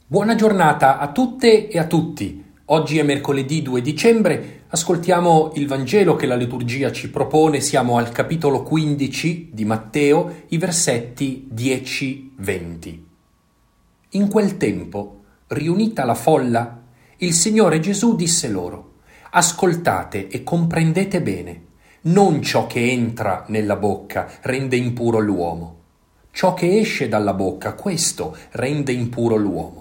Buona giornata a tutte e a tutti. Oggi è mercoledì 2 dicembre, ascoltiamo il Vangelo che la liturgia ci propone, siamo al capitolo 15 di Matteo, i versetti 10-20. In quel tempo, riunita la folla, il Signore Gesù disse loro: «Ascoltate e comprendete bene, non ciò che entra nella bocca rende impuro l'uomo. Ciò che esce dalla bocca, questo rende impuro l'uomo».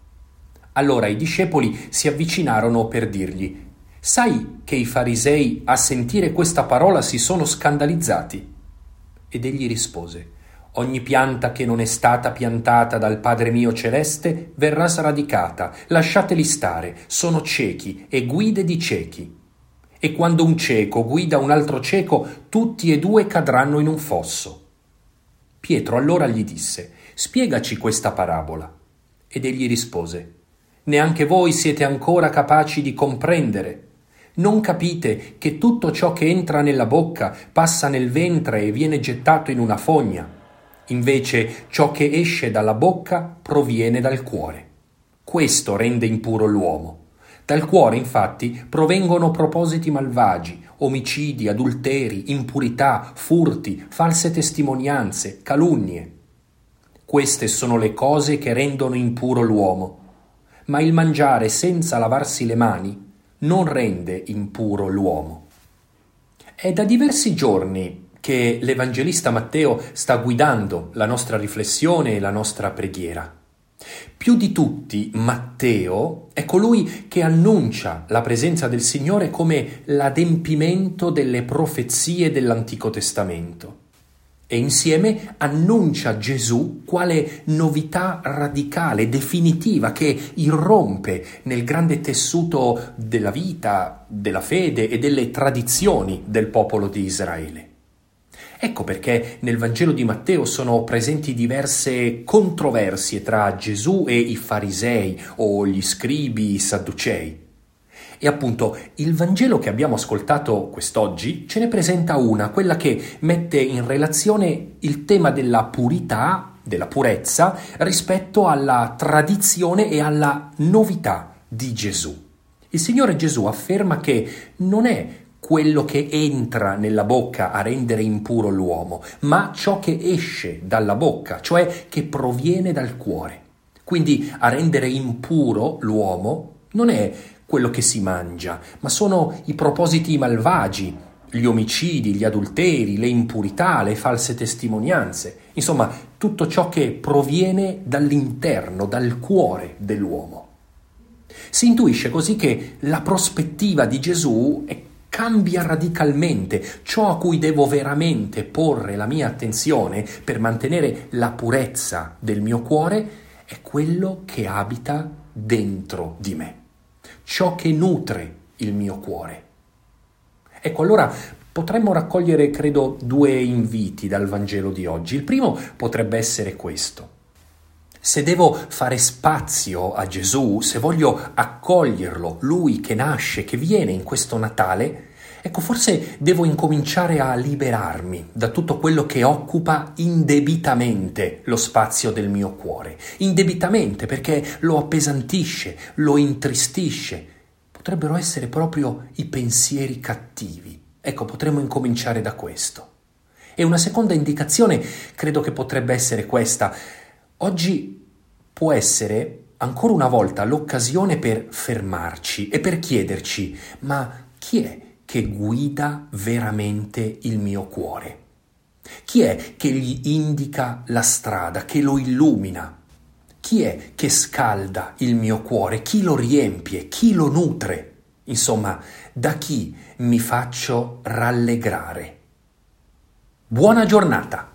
Allora i discepoli si avvicinarono per dirgli: «Sai che i farisei a sentire questa parola si sono scandalizzati?» Ed egli rispose: «Ogni pianta che non è stata piantata dal Padre mio celeste verrà sradicata. Lasciateli stare, sono ciechi e guide di ciechi. E quando un cieco guida un altro cieco, tutti e due cadranno in un fosso». Pietro allora gli disse: «Spiegaci questa parabola». Ed egli rispose: «Neanche voi siete ancora capaci di comprendere? Non capite che tutto ciò che entra nella bocca passa nel ventre e viene gettato in una fogna? Invece ciò che esce dalla bocca proviene dal cuore. Questo rende impuro l'uomo. Dal cuore, infatti, provengono propositi malvagi, omicidi, adulteri, impurità, furti, false testimonianze, calunnie. Queste sono le cose che rendono impuro l'uomo. Ma il mangiare senza lavarsi le mani non rende impuro l'uomo». È da diversi giorni che l'Evangelista Matteo sta guidando la nostra riflessione e la nostra preghiera. Più di tutti, Matteo è colui che annuncia la presenza del Signore come l'adempimento delle profezie dell'Antico Testamento. E insieme annuncia Gesù quale novità radicale, definitiva, che irrompe nel grande tessuto della vita, della fede e delle tradizioni del popolo di Israele. Ecco perché nel Vangelo di Matteo sono presenti diverse controversie tra Gesù e i farisei o gli scribi, i sadducei. E appunto il Vangelo che abbiamo ascoltato quest'oggi ce ne presenta una, quella che mette in relazione il tema della purità, della purezza, rispetto alla tradizione e alla novità di Gesù. Il Signore Gesù afferma che non è quello che entra nella bocca a rendere impuro l'uomo, ma ciò che esce dalla bocca, cioè che proviene dal cuore. Quindi a rendere impuro l'uomo non è quello che si mangia, ma sono i propositi malvagi, gli omicidi, gli adulteri, le impurità, le false testimonianze, insomma tutto ciò che proviene dall'interno, dal cuore dell'uomo. Si intuisce così che la prospettiva di Gesù cambia radicalmente. Ciò a cui devo veramente porre la mia attenzione per mantenere la purezza del mio cuore è quello che abita dentro di me, ciò che nutre il mio cuore. Ecco, allora potremmo raccogliere, credo, due inviti dal Vangelo di oggi. Il primo potrebbe essere questo: se devo fare spazio a Gesù, se voglio accoglierlo, lui che nasce, che viene in questo Natale, ecco, forse devo incominciare a liberarmi da tutto quello che occupa indebitamente lo spazio del mio cuore. Indebitamente perché lo appesantisce, lo intristisce. Potrebbero essere proprio i pensieri cattivi. Ecco, potremmo incominciare da questo. E una seconda indicazione credo che potrebbe essere questa: oggi può essere ancora una volta l'occasione per fermarci e per chiederci: ma chi è che guida veramente il mio cuore? Chi è che gli indica la strada, che lo illumina? Chi è che scalda il mio cuore? Chi lo riempie? Chi lo nutre? Insomma, da chi mi faccio rallegrare? Buona giornata!